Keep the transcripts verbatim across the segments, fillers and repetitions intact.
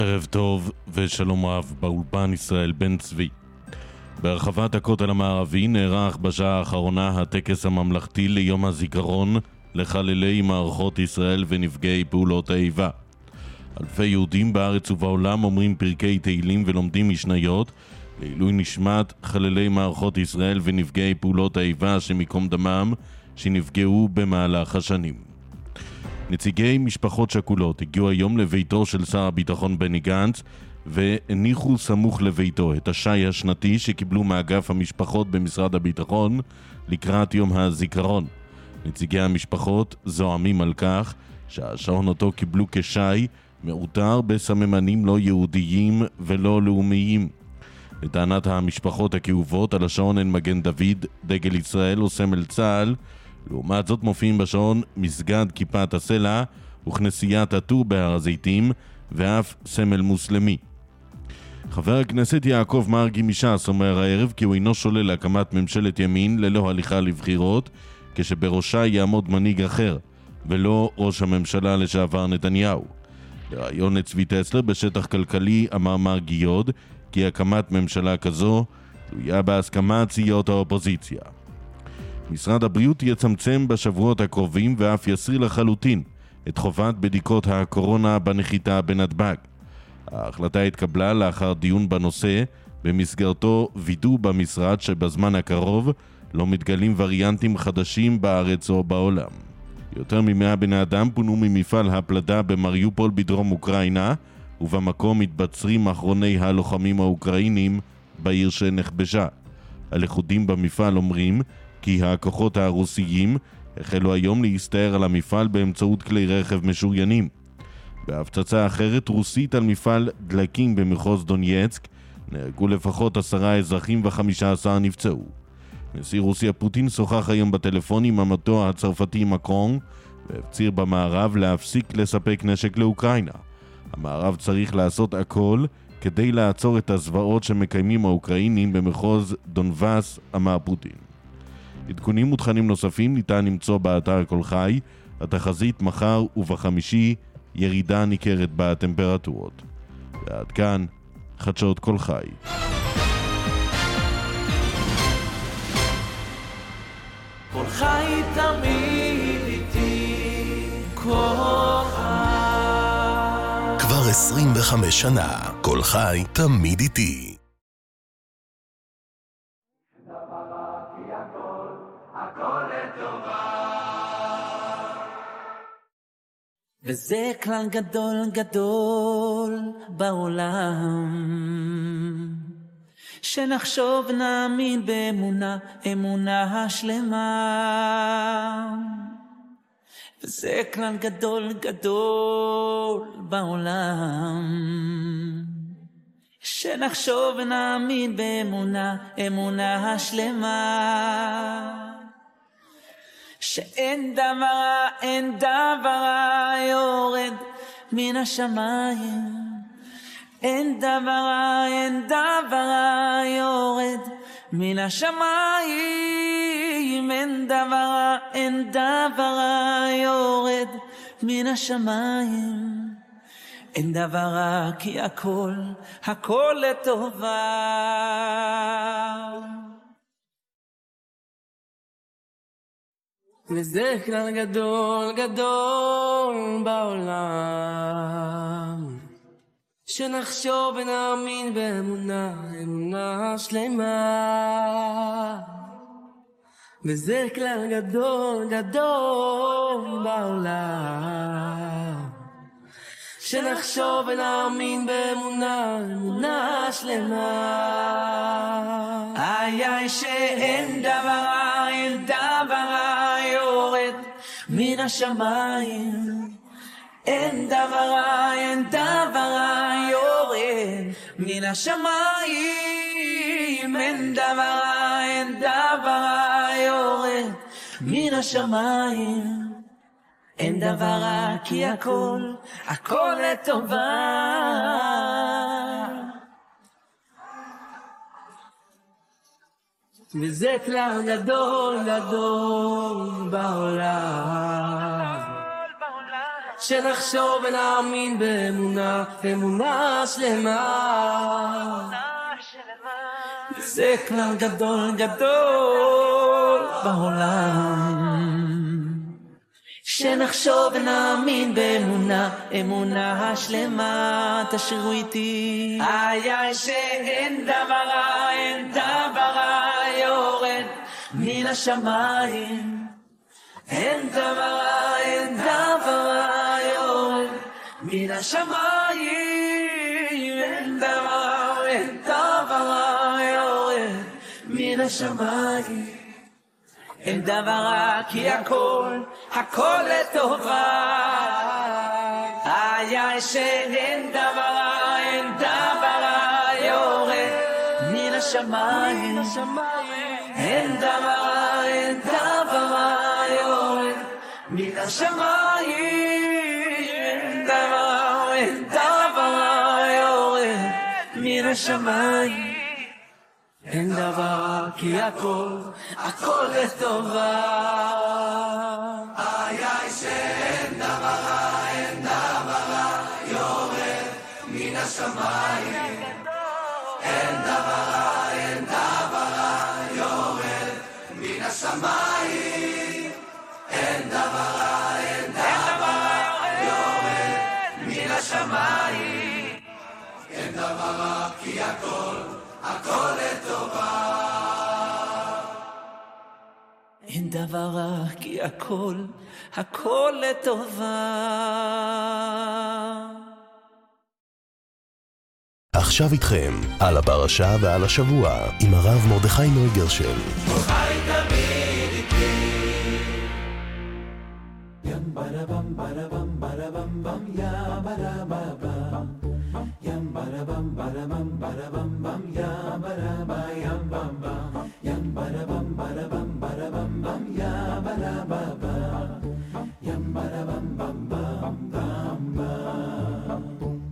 ערב טוב ושלום רב, באולפן ישראל בן צבי. ברחבת הכותל המערבי נערך בשעה האחרונה הטקס הממלכתי ליום הזיכרון לחללי מערכות ישראל ונפגעי פעולות האיבה. אלפי יהודים בארץ ובעולם אומרים פרקי תהילים ולומדים משניות לעילוי נשמת חללי מערכות ישראל ונפגעי פעולות האיבה שמקום דמם שנפגעו במהלך השנים. נציגי משפחות שכולות הגיעו היום לביתו של שר הביטחון בני גנץ והניחו סמוך לביתו את השי השנתי שקיבלו מאגף המשפחות במשרד הביטחון לקראת יום הזיכרון. נציגי המשפחות זועמים על כך שהשעון אותו קיבלו כשי מעוטר בסממנים לא יהודיים ולא לאומיים. לטענת המשפחות הכאובות על השעון אין מגן דוד, דגל ישראל או סמל צה"ל. לעומת זאת מופיעים בשעון מסגד כיפת הסלע וכנסיית הטור בהר הזיתים ואף סמל מוסלמי. חבר הכנסת יעקב מרגי מש"ס אומר הערב כי הוא אינו שולל להקמת ממשלת ימין ללא הליכה לבחירות, כשבראשה יעמוד מנהיג אחר ולא ראש הממשלה לשעבר נתניהו. בראיון לצבי טסלר בשטח כלכלי אמר מרגי עוד כי הקמת ממשלה כזו תלויה בהסכמת סיעות האופוזיציה. משרד הבריאות יצמצם בשבועות הקרובים ואף יסיר לחלוטין את חובת בדיקות הקורונה בנחיתה בנתב"ג. ההחלטה התקבלה לאחר דיון בנושא, במסגרתו וידאו במשרד שבזמן הקרוב לא מתגלים וריאנטים חדשים בארץ או בעולם. יותר ממאה בני אדם פונו ממפעל הפלדה במריופול בדרום אוקראינה, ובמקום מתבצרים אחרוני הלוחמים האוקראינים בעיר שנכבשה. הלכודים במפעל אומרים כי הכוחות הרוסיים החלו היום להסתער על המפעל באמצעות כלי רכב משוריינים. בהפצצה אחרת רוסית על מפעל דלקים במחוז דונייצק נהרגו לפחות עשרה אזרחים וחמישה עשר נפצעו. נשיא רוסיה פוטין שוחח היום בטלפון עם עמיתו הצרפתי מקרון והפציר במערב להפסיק לספק נשק לאוקראינה. המערב צריך לעשות הכל כדי לעצור את הזוועות שמקיימים האוקראינים במחוז דונבאס, אמר פוטין. עדכונים ותכנים נוספים ניתן למצוא באתר כל חי. התחזית מחר ובחמישי ירידה ניכרת בטמפרטורות. ועד כאן חדשות כל חי. כל חי תמיד איתי, כל חי. כבר עשרים וחמש שנה, כל חי תמיד איתי. וזה כלל גדול גדול בעולם, שנחשוב נאמין באמונה, אמונה השלמה. וזה כלל גדול גדול בעולם, שנחשוב נאמין באמונה, אמונה השלמה. שאין דבר, אין דבר יורד מן השמיים, אין דבר, אין דבר יורד מן השמיים, אין דבר, אין דבר יורד מן השמיים, אין דבר כי הכל, הכל לטובה. וזה כלל גדול גדול בעולם, שנחשוב ונאמין באמונה, אמונה שלמה. וזה כלל גדול גדול בעולם, שנחשוב ונאמין באמונה, אמונה שלמה. איי איי שאין דבר, אין דבר יורד מן השמיים, אין דבר, אין דבר יורד מן השמיים, אין דבר, אין דבר יורד מן השמיים, אין דבר כי הכל, הכל לטובה. וזה כלל גדול גדול בעולם, שנחשוב ונאמין באמונה, אמונה שלמה. זה כלל גדול גדול בעולם. שנחשוב ונאמין באמונה, אמונה שלמה. תשאירו איתי. איי איי שאין דבר רע, אין דבר רע יורד מן השמיים. אין דבר רע, אין דבר רע יורד מן השמיים. אין דבר רע, אין דבר רע יורד מן השמיים. אין דבר רע כי הכל, הכל לטובה. איי איי שאין דבר רע, אין דבר רע יורד מן השמיים. אין דבר רע, אין דבר רע יורד מן השמיים. אין דבר רע, אין דבר רע יורד מן השמיים. אין דבר רע כי הכל, הכל לטובה. איי איי שאין דבר רע, אין דבר רע יורד מן השמיים. אין דבר רע, אין דבר רע יורד מן השמיים. אין דבר רע, אין דבר רע יורד מן השמיים. אין דבר רע כי הכל, הכל לטובה. אין דבר רע כי הכל, הכל לטובה. עכשיו איתכם על הפרשה ועל השבוע עם הרב מרדכי נוי גרשל. חי תמיד איתי. ים ברבם ברבם ברבם בם יא ברבם ים ברבם ברבם ברבם בם יא ברבם ים בם בם ים ברבם ברבם ברבם בם יא ברבם ים ברבם בם בם בם בם.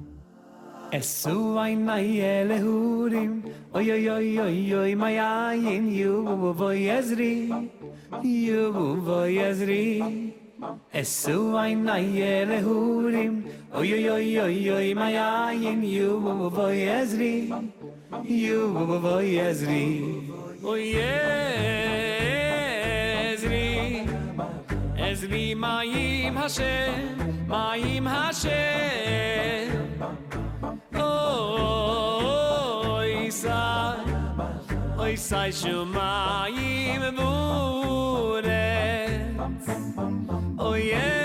Esu aynay elehurim oy oy oy oy oy mayayin yu voy ezri yu voy ezri. Esu aynay elehurim oy oy oy oy oy mayayin yu voy ezri yu voy ezri oy ezri ezri mayim hashem mayim hashem. Oy sai, oy sai shumayim vuretz. Oy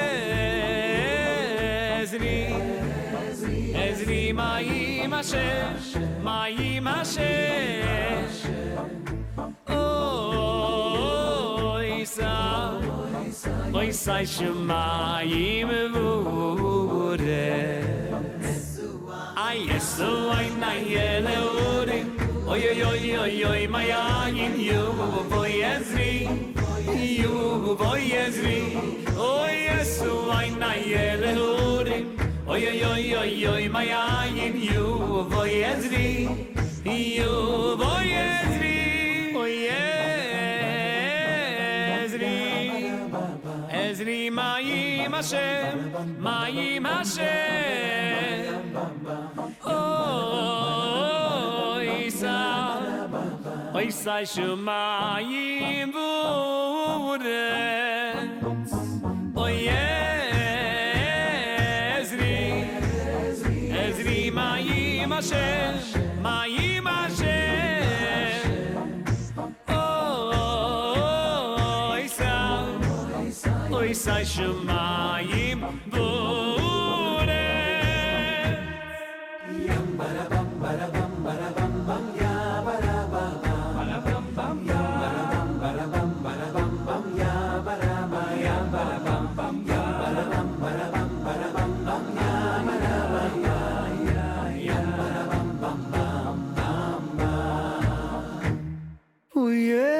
ezri, ezri mayim Hashem, mayim Hashem. Oy sai, oy sai shumayim vuretz. Ay eso ay nay eleorim oy oy oy oy oy mayayin yu voy ezri yu voy ezri oy eso ay nay eleorim oy oy oy oy oy mayayin yu voy ezri yu voy ezri oy ezri ezri mayim Hashem mayim Hashem. Oy sai, oy sai shumayim vuretz. Oy ezri, ezri mayim Hashem, mayim Hashem. Oy sai, oy sai shumayim vuretz. Barabam barabam barabam bam ya barabam barabam bam ya barabam barabam barabam bam ya barabam ya barabam bam ya barabam barabam barabam bam ya barabam ya ya ya barabam bam bam bam bam. Oy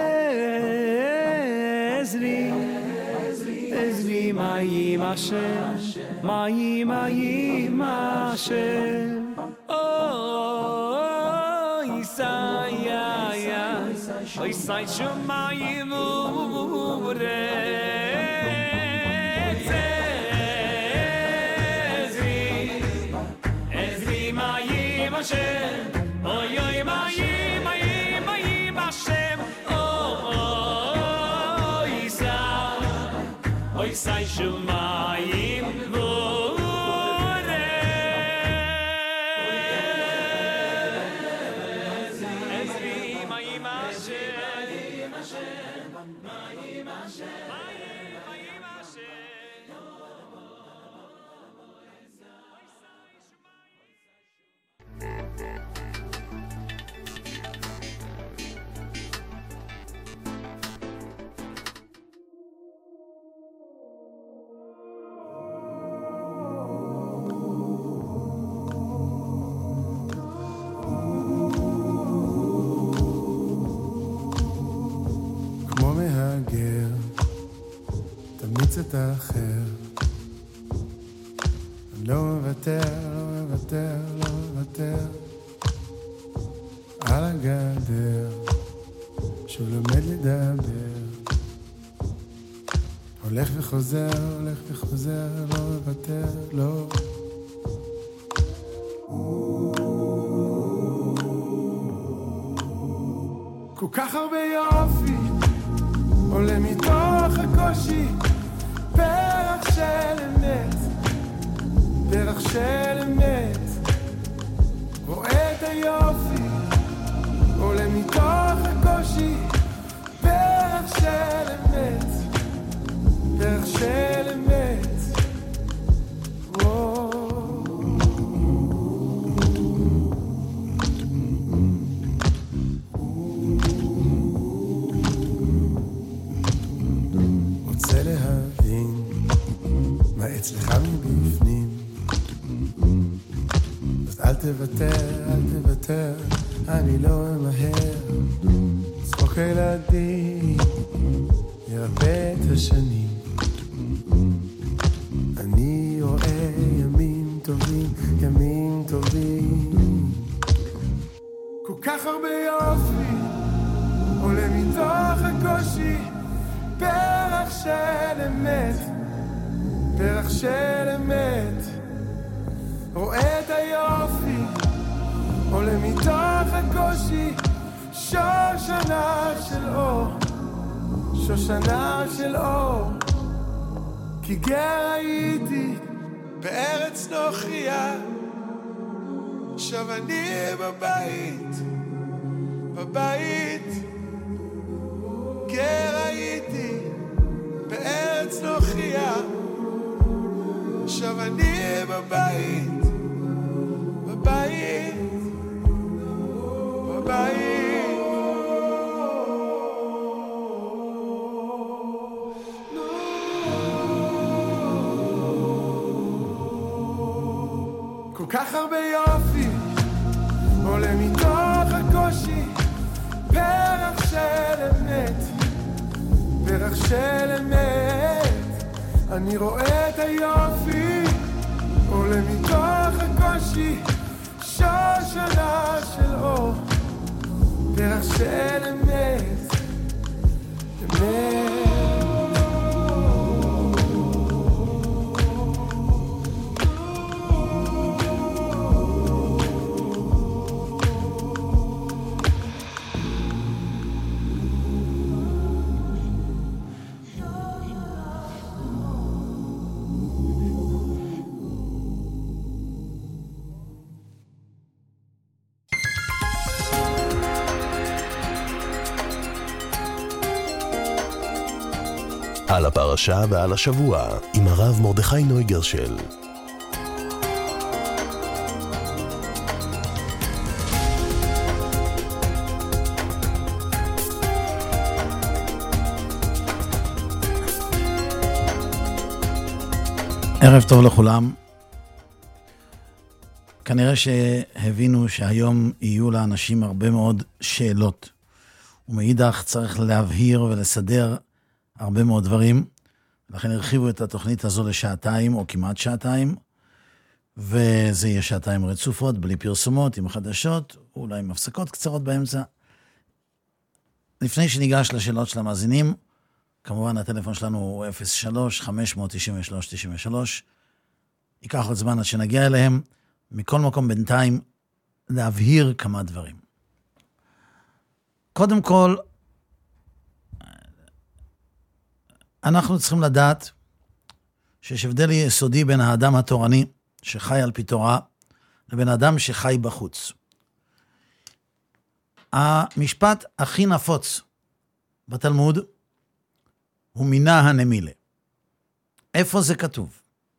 ezri ezri mayim Hashem mayim mayim Hashem. Oy sai ya ya oy sai shumayim vuretz. Hashem, oy oy mayim mayim mayim Hashem, oy sai, oy sai shumayim vore, ezri mayim Hashem, mayim Hashem, mayim Hashem. כמו מהגר, תמיץ את האחר. אני לא מוותר, לא מוותר, לא מוותר. על הגדר, שהוא לומד לדבר. הולך וחוזר, הולך וחוזר, לא מוותר, לא. כל כך הרבה יופי עולה מתוך הקושי, פרח של אמת, פרח של אמת. רואה את היופי עולה מתוך הקושי, פרח של אמת, פרח של אמת. וואו. רוצה להבין מה אצלך מבפנים, אז אל תוותר, אל תוותר, אני לא אמהר. צחוק ילדים ירפא את השנים. אני רואה ימים טובים, ימים טובים. כל כך הרבה יופי עולה מתוך הקושי, פרח של אמת, פרח של אמת. רואה את היופי עולה מתוך הקושי, שושנה של אור, שושנה של אור. כי גר הייתי בארץ נוכריה, עכשיו אני בבית, בבית. גר הייתי בארץ נוכריה, עכשיו אני בבית, בבית, בבית. כל כך הרבה יופי עולה מתוך הקושי, פרח של אמת, פרח של אמת. אני רואה את היופי עולה מתוך הקושי, שושנה של אור, פרח של אמת, אמת. על הפרשה ועל השבוע, עם הרב מרדכי נויגרשל. ערב טוב לכולם. כנראה שהבינו שהיום יהיו לאנשים הרבה מאוד שאלות, ומאידך צריך להבהיר ולסדר הרבה מאוד דברים, לכן הרחיבו את התוכנית הזו לשעתיים או כמעט שעתיים, וזה יהיה שעתיים רצופות, בלי פרסומות, עם חדשות, אולי עם הפסקות קצרות באמצע. לפני שניגש לשאלות של המאזינים, כמובן הטלפון שלנו הוא אפס שלוש חמש תשע שלוש תשע שלוש, ייקח עוד זמן עד שנגיע אליהם. מכל מקום בינתיים להבהיר כמה דברים. קודם כל, אנחנו צריכים לדעת שיש הבדל יסודי בין האדם התורני שחי על פי תורה לבין האדם שחי בחוץ. המשפט הכי נפוץ בתלמוד הוא מינה הנמילה. איפה זה כתוב?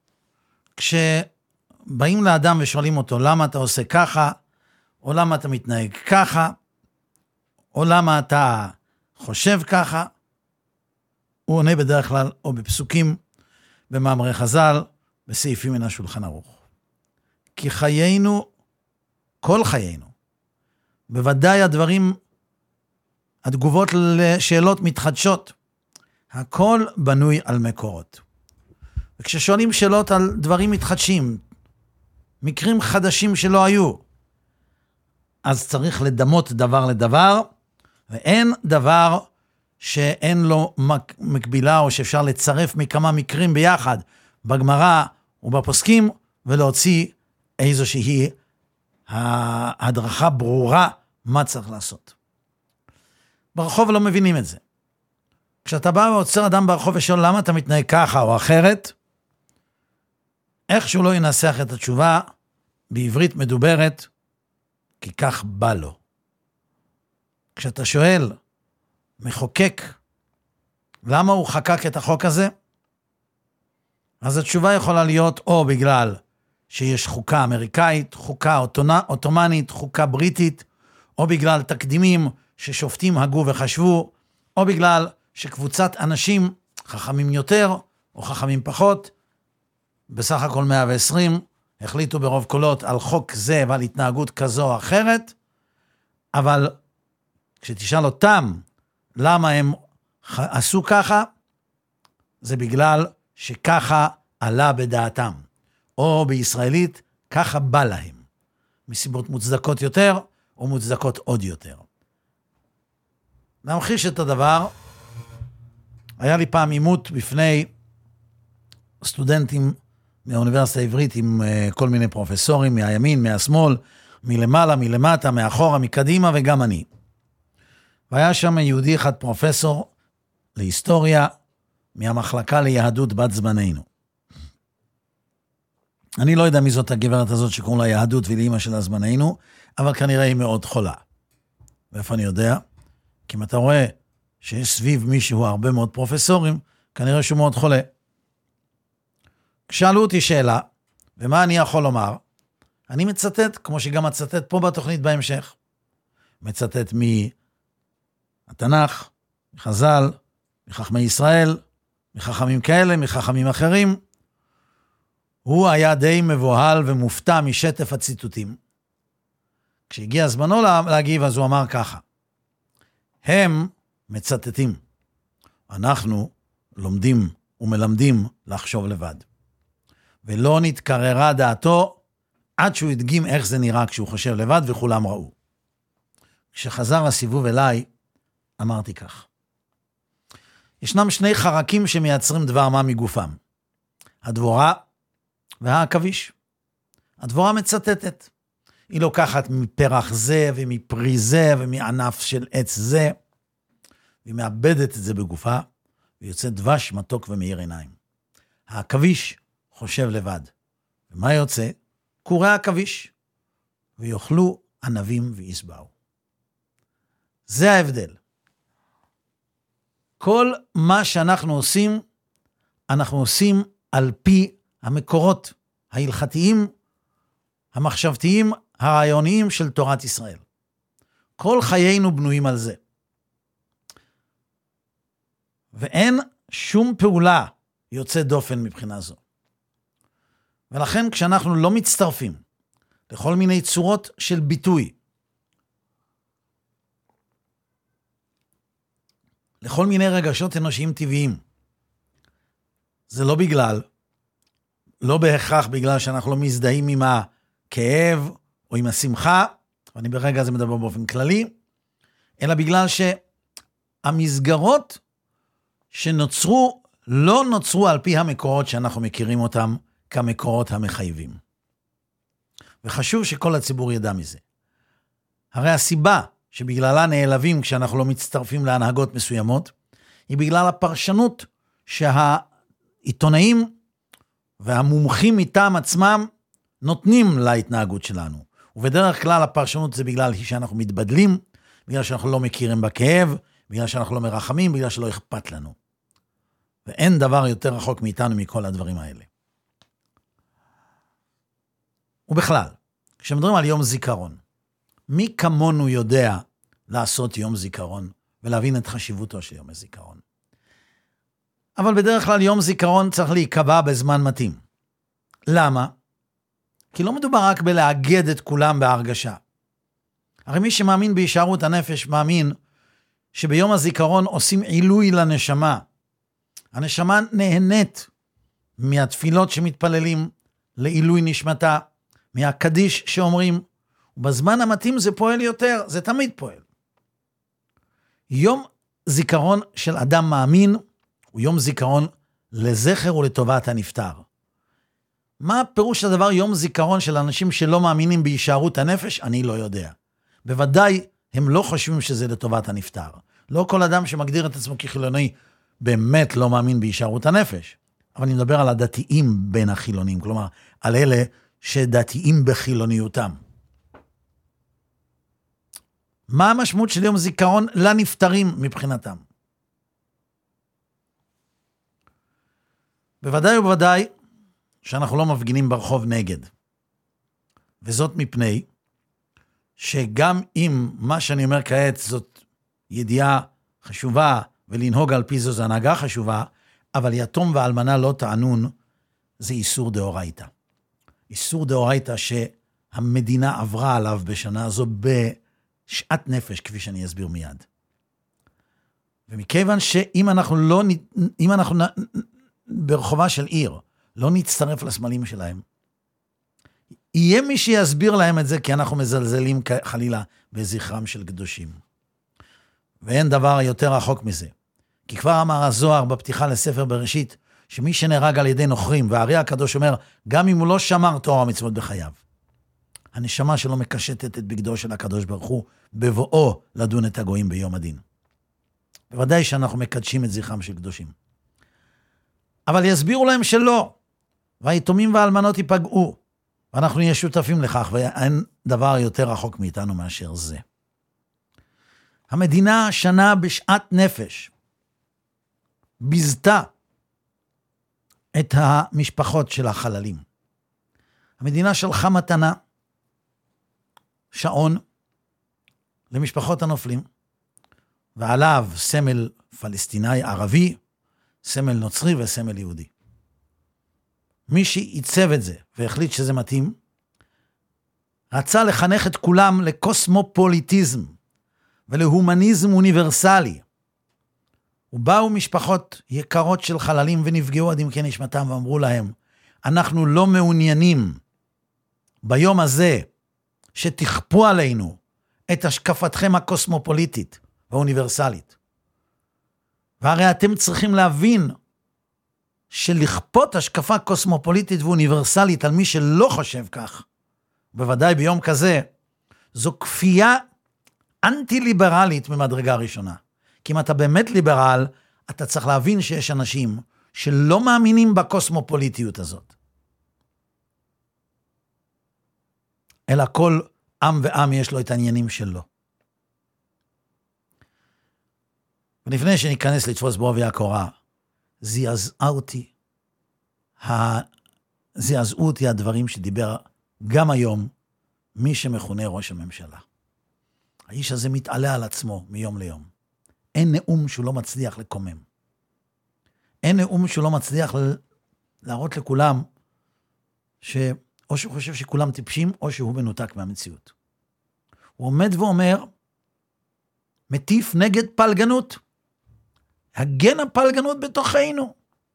כשבאים לאדם ושואלים אותו למה אתה עושה ככה, או למה אתה מתנהג ככה, או למה אתה חושב ככה, הוא עונה בדרך כלל או בפסוקים, במאמרי חז"ל, בסעיפים מן השולחן ערוך. כי חיינו, כל חיינו, בוודאי הדברים, התגובות לשאלות מתחדשות, הכל בנוי על מקורות. וכששואלים שאלות על דברים מתחדשים, מקרים חדשים שלא היו, אז צריך לדמות דבר לדבר, ואין דבר שאין לו מקבילה, או שאפשר לצרף מכמה מקרים ביחד, בגמרא ובפוסקים, ולהוציא איזושהי הדרכה ברורה מה צריך לעשות. ברחוב לא מבינים את זה. כשאתה בא ועוצר אדם ברחוב ושואל למה אתה מתנהג ככה או אחרת, איך שהוא לא ינסח את התשובה בעברית מדוברת, כי כך בא לו. כשאתה שואל, מחוקק, למה הוא חקק את החוק הזה? אז התשובה יכולה להיות או בגלל שיש חוקה אמריקאית, חוקה אוטומנית, חוקה בריטית, או בגלל תקדימים ששופטים הגו וחשבו, או בגלל שקבוצת אנשים, חכמים יותר או חכמים פחות, בסך הכל מאה ועשרים, החליטו ברוב קולות על חוק זה ועל התנהגות כזו או אחרת, אבל כשתשאל אותם למה הם עשו ככה, זה בגלל שככה עלה בדעתם, או בישראלית, ככה בא להם, מסיבות מוצדקות יותר, או מוצדקות עוד יותר. להמחיש את הדבר, היה לי פעם עימות בפני סטודנטים מהאוניברסיטה העברית, עם כל מיני פרופסורים, מהימין, מהשמאל, מלמעלה, מלמטה, מאחורה, מקדימה, וגם אני. והיה שם יהודי אחד פרופסור להיסטוריה, מהמחלקה ליהדות בת זמננו. אני לא יודע מי זאת הגברת הזאת שקוראים לה יהדות ולאמא שלה זמננו, אבל כנראה היא מאוד חולה. ואיפה אני יודע? כי אם אתה רואה שיש סביב מישהו הרבה מאוד פרופסורים, כנראה שהוא מאוד חולה. כשאלו אותי שאלה, ומה אני יכול לומר? אני מצטט, כמו שגם מצטט פה בתוכנית בהמשך. מצטט מהתנ"ך, מחז"ל, מחכמי ישראל, מחכמים כאלה, מחכמים אחרים. הוא היה די מבוהל ומופתע משטף הציטוטים. כשהגיע זמנו להגיב, אז הוא אמר ככה, הם מצטטים, אנחנו לומדים ומלמדים לחשוב לבד. ולא נתקררה דעתו עד שהוא הדגים איך זה נראה כשהוא חושב לבד, וכולם ראו. כשחזר הסיבוב אליי, אמרתי כך, ישנם שני חרקים שמייצרים דבר מה מגופם, הדבורה והעכביש. הדבורה מצטטת, היא לוקחת מפרח זה ומפרי זה ומענף של עץ זה, והיא מאבדת את זה בגופה, ויוצא דבש מתוק ומאיר עיניים. העכביש חושב לבד. ומה יוצא? קורא העכביש, ויאכלו ענבים ויסבעו. זה ההבדל. כל מה שאנחנו עושים, אנחנו עושים על פי המקורות ההלכתיים, המחשבתיים, הרעיוניים של תורת ישראל. כל חיינו בנויים על זה. ואין שום פעולה יוצא דופן מבחינה זו. ולכן כשאנחנו לא מצטרפים לכל מיני צורות של ביטוי, לכל מיני רגשות אנושיים טבעיים, זה לא בגלל, לא בהכרח בגלל שאנחנו לא מזדהים עם הכאב או עם השמחה, ואני ברגע הזה מדבר באופן כללי, אלא בגלל שהמסגרות שנוצרו, לא נוצרו על פי המקורות שאנחנו מכירים אותם כמקורות המחייבים. וחשוב שכל הציבור ידע מזה. הרי הסיבה שבגללה נעלבים כשאנחנו לא מצטרפים להנהגות מסוימות, היא בגלל הפרשנות שהעיתונאים והמומחים מטעם עצמם נותנים להתנהגות שלנו. ובדרך כלל הפרשנות זה בגלל שאנחנו מתבדלים, בגלל שאנחנו לא מכירים בכאב, בגלל שאנחנו לא מרחמים, בגלל שלא אכפת לנו. ואין דבר יותר רחוק מאיתנו מכל הדברים האלה. ובכלל, כשמדברים על יום זיכרון, מי כמונו יודע לעשות יום זיכרון ולהבין את חשיבותו של יום הזיכרון? אבל בדרך כלל יום זיכרון צריך להיקבע בזמן מתאים. למה? כי לא מדובר רק בלאגד את כולם בהרגשה. הרי מי שמאמין בהישארות הנפש מאמין שביום הזיכרון עושים עילוי לנשמה. הנשמה נהנית מהתפילות שמתפללים לעילוי נשמתה, מהקדיש שאומרים, ובזמן המתאים זה פועל יותר, זה תמיד פועל. יום זיכרון של אדם מאמין הוא יום זיכרון לזכר ולטובת הנפטר. מה הפירוש הדבר יום זיכרון של אנשים שלא מאמינים בהישארות הנפש? אני לא יודע. בוודאי הם לא חושבים שזה לטובת הנפטר. לא כל אדם שמגדיר את עצמו כחילוני באמת לא מאמין בהישארות הנפש. אבל אני מדבר על הדתיים בין החילונים, כלומר על אלה שדתיים בחילוניותם. מה המשמעות של יום זיכרון לנפטרים מבחינתם? בוודאי ובוודאי שאנחנו לא מפגינים ברחוב נגד. וזאת מפני שגם אם מה שאני אומר כעת זאת ידיעה חשובה ולנהוג על פי זו זו הנהגה חשובה, אבל יתום ואלמנה לא תענון זה איסור דאורייתא. איסור דאורייתא שהמדינה עברה עליו בשנה הזו בשעת נפש, כפי שאני אסביר מיד. ומכיוון שאם אנחנו לא, אם אנחנו ברחובה של עיר, לא נצטרף לסמלים שלהם, יהיה מי שיסביר להם את זה, כי אנחנו מזלזלים חלילה בזכרם של קדושים. ואין דבר יותר רחוק מזה. כי כבר אמר הזוהר בפתיחה לספר בראשית, שמי שנהרג על ידי נוכרים, והארי הקדוש אומר, גם אם הוא לא שמר תורה ומצוות בחייו, הנשמה שלו מקשטת את בגדו של הקדוש ברוך הוא, בבואו לדון את הגויים ביום הדין. בוודאי שאנחנו מקדשים את זכרם של קדושים. אבל יסבירו להם שלא, והיתומים והאלמנות ייפגעו, ואנחנו נהיה שותפים לכך, ואין דבר יותר רחוק מאיתנו מאשר זה. המדינה שנה בשעת נפש, ביזתה את המשפחות של החללים. המדינה שלחה מתנה, שעון, למשפחות הנופלים, ועליו סמל פלסטיני ערבי, סמל נוצרי וסמל יהודי. מי שעיצב את זה והחליט שזה מתאים, רצה לחנך את כולם לקוסמופוליטיזם ולהומניזם אוניברסלי. ובאו משפחות יקרות של חללים ונפגעו עד עמקי נשמתם ואמרו להם, אנחנו לא מעוניינים ביום הזה שתכפו עלינו את השקפתכם הקוסמופוליטית והאוניברסלית. והרי אתם צריכים להבין שלכפות השקפה קוסמופוליטית ואוניברסלית על מי שלא חושב כך, בוודאי ביום כזה, זו כפייה אנטי-ליברלית ממדרגה ראשונה. כי אם אתה באמת ליברל, אתה צריך להבין שיש אנשים שלא מאמינים בקוסמופוליטיות הזאת. אלא כל עם ועם יש לו את העניינים שלו. ולפני שניכנס לתפוס בעובי הקורה, זעזעו אותי, זעזעו אותי הדברים שדיבר גם היום מי שמכונה ראש הממשלה. האיש הזה מתעלה על עצמו מיום ליום. אין נאום שהוא לא מצליח לקומם. אין נאום שהוא לא מצליח להראות לכולם שאו שהוא חושב שכולם טיפשים או שהוא מנותק מהמציאות. הוא עומד ואומר, מטיף נגד פלגנות. הגן הפלגנות בתוכנו.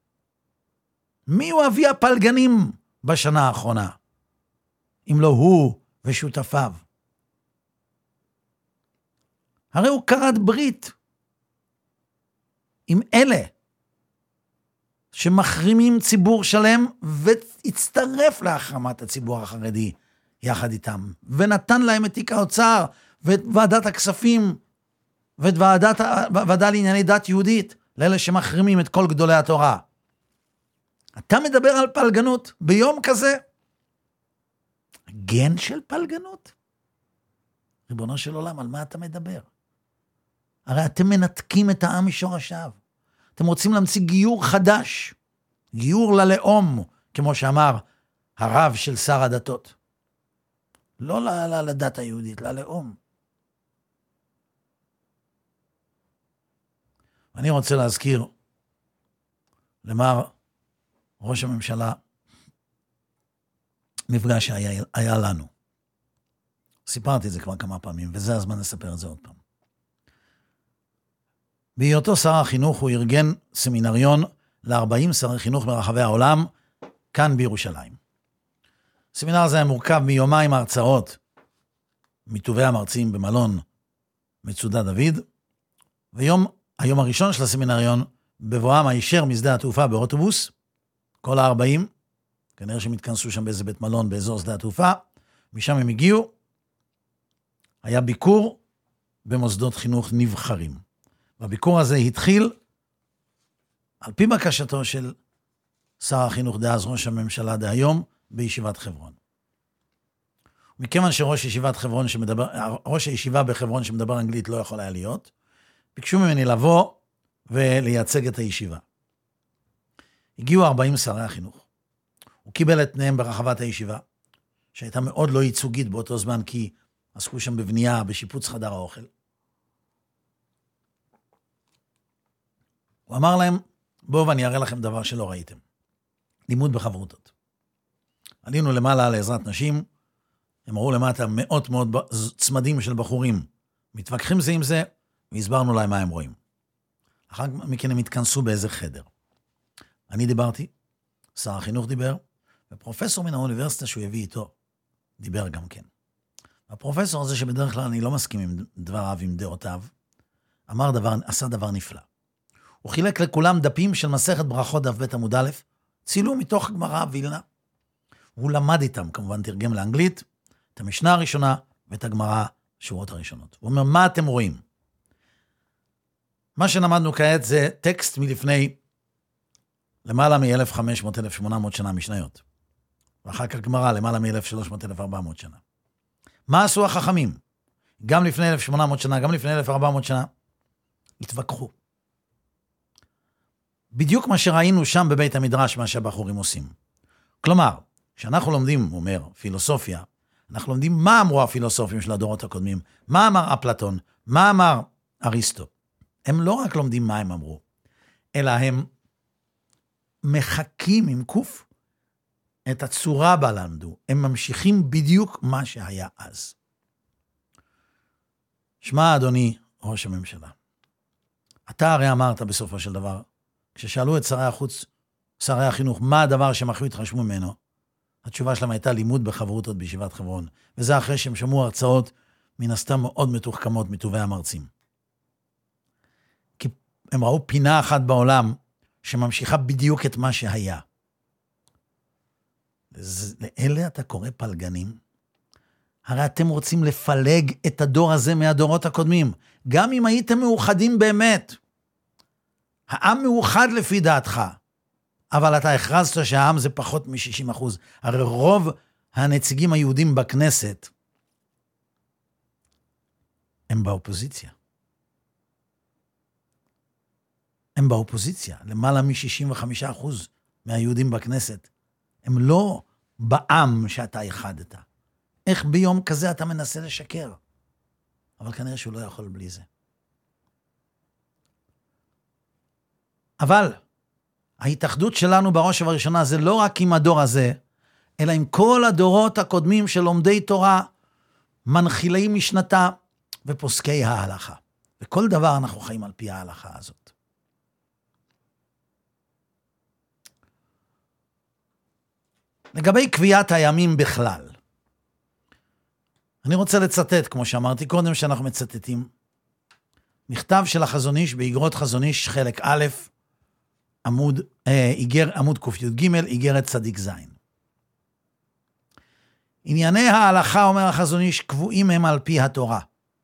מי הוא אבי הפלגנים בשנה האחרונה? אם לא הוא ושותפיו. הרי הוא קראת ברית עם אלה שמחרימים ציבור שלם והצטרף להחרמת הציבור החרדי יחד איתם, ונתן להם את תיק האוצר, ואת ועדת הכספים, ואת ועדת, ועדה לענייני דת יהודית, לאלה שמחרימים את כל גדולי התורה. אתה מדבר על פלגנות ביום כזה? גן של פלגנות? ריבונו של עולם, על מה אתה מדבר? הרי אתם מנתקים את העם משורשיו. אתם רוצים להמציא גיור חדש, גיור ללאום, כמו שאמר הרב של שר הדתות. לא לדת היהודית, ללאום. אני רוצה להזכיר למר ראש הממשלה מפגש שהיה היה לנו. סיפרתי את זה כבר כמה פעמים, וזה הזמן לספר את זה עוד פעם. בהיותו שר החינוך הוא ארגן סמינריון ל-ארבעים שרי חינוך ברחבי העולם, כאן בירושלים. הסמינר הזה היה מורכב מיומיים הרצאות מטובי המרצים במלון מצודת דוד, ויום היום הראשון של הסמינריון, בבואם הישר משדה התעופה באוטובוס, כל ה-ארבעים, כנראה שהם התכנסו שם באיזה בית מלון באזור שדה התעופה, משם הם הגיעו, היה ביקור במוסדות חינוך נבחרים. והביקור הזה התחיל, על פי בקשתו של שר החינוך דאז, ראש הממשלה דהיום, בישיבת חברון. מכיוון שראש ישיבת חברון שמדבר, ראש הישיבה בחברון שמדבר אנגלית לא יכול היה להיות, ביקשו ממני לבוא ולייצג את הישיבה. הגיעו ארבעים שרי החינוך. הוא קיבל את פניהם ברחבת הישיבה, שהייתה מאוד לא ייצוגית באותו זמן, כי עסקו שם בבנייה, בשיפוץ חדר האוכל. הוא אמר להם, בואו ואני אראה לכם דבר שלא ראיתם. לימוד בחברותות. עלינו למעלה לעזרת נשים, הם ראו למטה מאות מאוד צמדים של בחורים, מתווכחים זה עם זה, והסברנו להם מה הם רואים. אחר מכן הם התכנסו באיזה חדר. אני דיברתי, שר החינוך דיבר, ופרופסור מן האוניברסיטה שהוא הביא איתו, דיבר גם כן. הפרופסור הזה שבדרך כלל אני לא מסכים עם דבריו, עם דעותיו, אמר דבר, עשה דבר נפלא. הוא חילק לכולם דפים של מסכת ברכות דף בית עמוד א', צילו מתוך גמרא וילנה. הוא למד איתם, כמובן תרגם לאנגלית, את המשנה הראשונה ואת הגמרא שורות הראשונות. הוא אומר, מה אתם רואים? מה שלמדנו כעת זה טקסט מלפני למעלה מ-אלף וחמש מאות עד אלף ושמונה מאות שנה משניות. ואחר כך גמרא למעלה מ-אלף ושלוש מאות עד אלף וארבע מאות שנה. מה עשו החכמים? גם לפני אלף ושמונה מאות שנה, גם לפני אלף וארבע מאות שנה, התווכחו. בדיוק מה שראינו שם בבית המדרש, מה שהבחורים עושים. כלומר, כשאנחנו לומדים, הוא אומר, פילוסופיה, אנחנו לומדים מה אמרו הפילוסופים של הדורות הקודמים, מה אמר אפלטון, מה אמר אריסטו. הם לא רק לומדים מה הם אמרו, אלא הם מחכים עם קוף את הצורה בה למדו. הם ממשיכים בדיוק מה שהיה אז. שמע, אדוני ראש הממשלה, אתה הרי אמרת בסופו של דבר, כששאלו את שרי החוץ, שרי החינוך, מה הדבר שהם הכי התחשבו ממנו, התשובה שלהם הייתה לימוד בחברותות בישיבת חברון, וזה אחרי שהם שמעו הרצאות מן הסתם מאוד מתוחכמות מטובי המרצים. כי הם ראו פינה אחת בעולם שממשיכה בדיוק את מה שהיה. לאלה אתה קורא פלגנים? הרי אתם רוצים לפלג את הדור הזה מהדורות הקודמים. גם אם הייתם מאוחדים באמת. העם מאוחד לפי דעתך. אבל אתה הכרזת שהעם זה פחות מ-שישים אחוז. הרי רוב הנציגים היהודים בכנסת הם באופוזיציה. הם באופוזיציה. למעלה מ-שישים וחמישה אחוז מהיהודים בכנסת. הם לא בעם שאתה הכדת. איך ביום כזה אתה מנסה לשקר? אבל כנראה שהוא לא יכול בלי זה. אבל ההתאחדות שלנו בראש ובראשונה זה לא רק עם הדור הזה, אלא עם כל הדורות הקודמים של לומדי תורה, מנחילי משנתה ופוסקי ההלכה. וכל דבר אנחנו חיים על פי ההלכה הזאת. לגבי קביעת הימים בכלל, אני רוצה לצטט, כמו שאמרתי קודם שאנחנו מצטטים, מכתב של החזון איש באיגרות חזון איש חלק א', עמוד, אה, איגר, עמוד ק"ג, איגרת צדיק זין. ענייני ההלכה, אומר החזון איש, קבועים הם על פי התורה.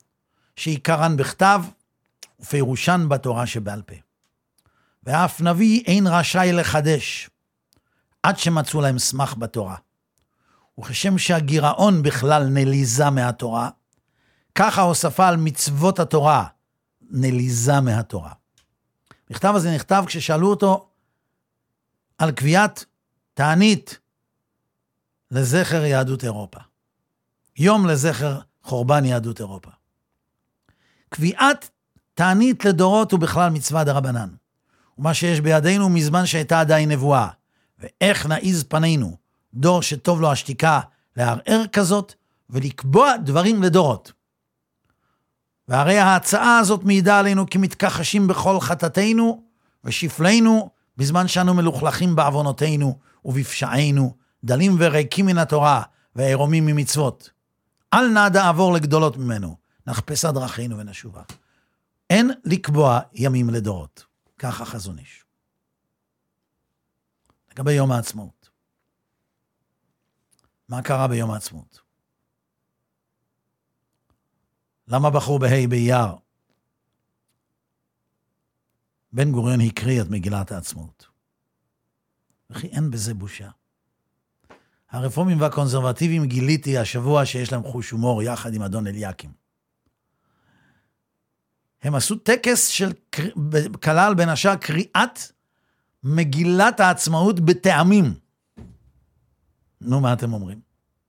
שעיקרן בכתב ופירושן בתורה שבעל פה. ואף נביא אין רשאי לחדש, עד שמצאו להם סמך בתורה. וכשם שהגירעון בכלל נליזה מהתורה, ככה הוספה על מצוות התורה נליזה מהתורה. מכתב הזה נכתב כששאלו אותו על קביעת תענית לזכר יהדות אירופה. יום לזכר חורבן יהדות אירופה. קביעת תענית לדורות הוא בכלל מצווה דרבנן. ומה שיש בידינו מזמן שהייתה עדיין נבואה. ואיך נעיז פנינו, דור שטוב לו השתיקה, לערער כזאת ולקבוע דברים לדורות. והרי ההצעה הזאת מעידה עלינו כי מתכחשים בכל חטאתנו ושפלנו, בזמן שאנו מלוכלכים בעוונותינו ובפשענו, דלים וריקים מן התורה ועירומים ממצוות. אל נעדה עבור לגדולות ממנו, נחפשה דרכינו ונשובה. אין לקבוע ימים לדורות. ככה חזון איש. לגבי יום העצמאות. מה קרה ביום העצמאות? למה בחרו בהי באייר? בן גוריון הקריא את מגילת העצמאות. וכי אין בזה בושה. הרפורמים והקונסרבטיבים גיליתי השבוע שיש להם חוש הומור יחד עם אדון אליקים. הם עשו טקס של כלל בין השאר קריאת מגילת העצמאות בטעמים. נו, מה אתם אומרים?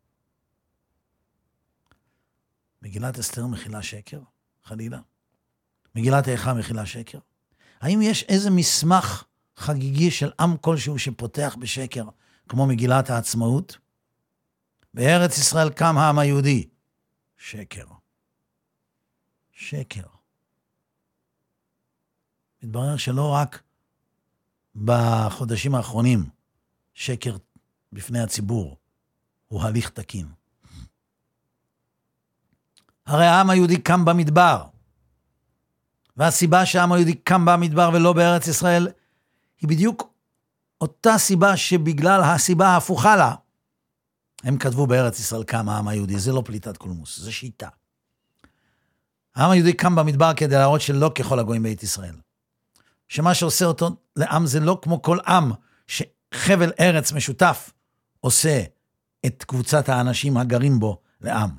מגילת אסתר מכילה שקר? חלילה. מגילת איכה מכילה שקר? האם יש איזה מסמך חגיגי של עם כלשהו שפותח בשקר, כמו מגילת העצמאות? בארץ ישראל קם העם היהודי. שקר. שקר. מתברר שלא רק בחודשים האחרונים שקר בפני הציבור הוא הליך תקין. הרי העם היהודי קם במדבר, והסיבה שהעם היהודי קם במדבר ולא בארץ ישראל היא בדיוק אותה סיבה שבגלל הסיבה ההפוכה לה הם כתבו בארץ ישראל קם העם היהודי. זה לא פליטת קולמוס, זה שיטה. העם היהודי קם במדבר כדי להראות שלא ככל הגויים בית ישראל. שמה שעושה אותו לעם זה לא כמו כל עם שחבל ארץ משותף עושה את קבוצת האנשים הגרים בו לעם.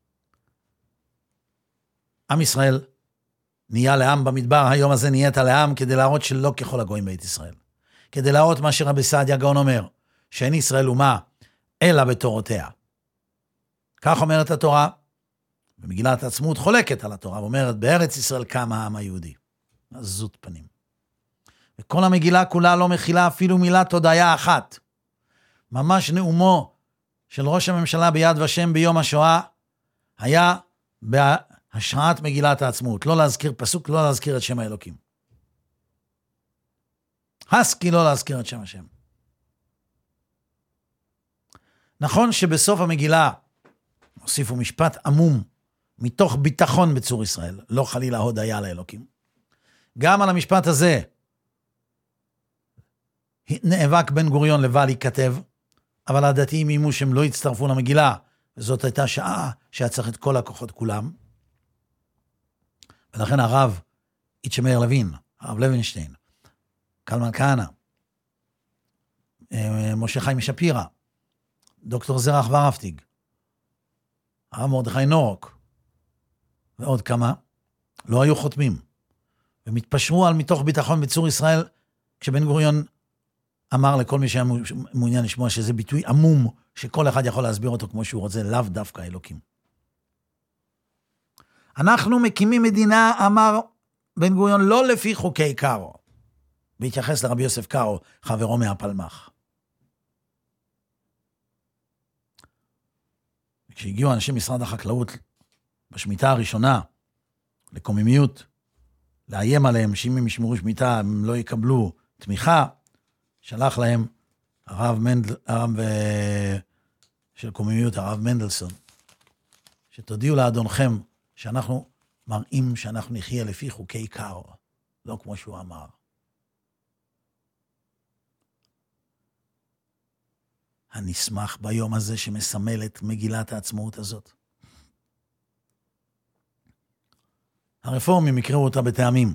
עם ישראל נהיה לעם במדבר, היום הזה נהיית לעם כדי להראות שלא ככל הגויים בית ישראל. כדי להראות מה שרבי סעדיה גאון אומר, שאין ישראל אומה אלא בתורותיה. כך אומרת התורה, ומגילת העצמאות חולקת על התורה, ואומרת בארץ ישראל קם העם היהודי. עזות פנים. וכל המגילה כולה לא מכילה אפילו מילת הודיה אחת. ממש נאומו של ראש הממשלה ביד ושם ביום השואה, היה בהשראת מגילת העצמאות. לא להזכיר פסוק, לא להזכיר את שם האלוקים. הסקי לא להזכיר את שם השם. נכון שבסוף המגילה הוסיפו משפט עמום, מתוך ביטחון בצור ישראל, לא חלילה הודיה לאלוקים. גם על המשפט הזה, נאבק בן גוריון לבא להיכתב, אבל הדתיים אימו שהם לא הצטרפו למגילה, וזאת הייתה שעה שהיה צריך את כל הכוחות כולם. ולכן הרב איצ'מאיר לוין, הרב לוינשטיין, קלמן כהנא, משה חיים שפירא, דוקטור זרח ורפטיג, הרב מרדכי נורוק, ועוד כמה, לא היו חותמים, ומתפשרו על מתוך ביטחון בצור ישראל, כשבן גוריון אמר לכל מי שהיה מעוניין לשמוע שזה ביטוי עמום, שכל אחד יכול להסביר אותו כמו שהוא רוצה, לאו דווקא אלוקים. אנחנו מקימים מדינה, אמר בן גוריון, לא לפי חוקי קארו, בהתייחס לרבי יוסף קארו, חברו מהפלמ"ח. כשהגיעו אנשי משרד החקלאות בשמיטה הראשונה, לקוממיות, לאיים עליהם שאם הם ישמרו שמיטה, הם לא יקבלו תמיכה, שלח להם הרב מנדל, הרב של קוממיות, הרב מנדלסון, שתודיעו לאדונכם שאנחנו מראים שאנחנו נחיה לפי חוקי קארו, לא כמו שהוא אמר. הנשמח ביום הזה שמסמל את מגילת העצמאות הזאת. הרפורמים יקראו אותה בטעמים.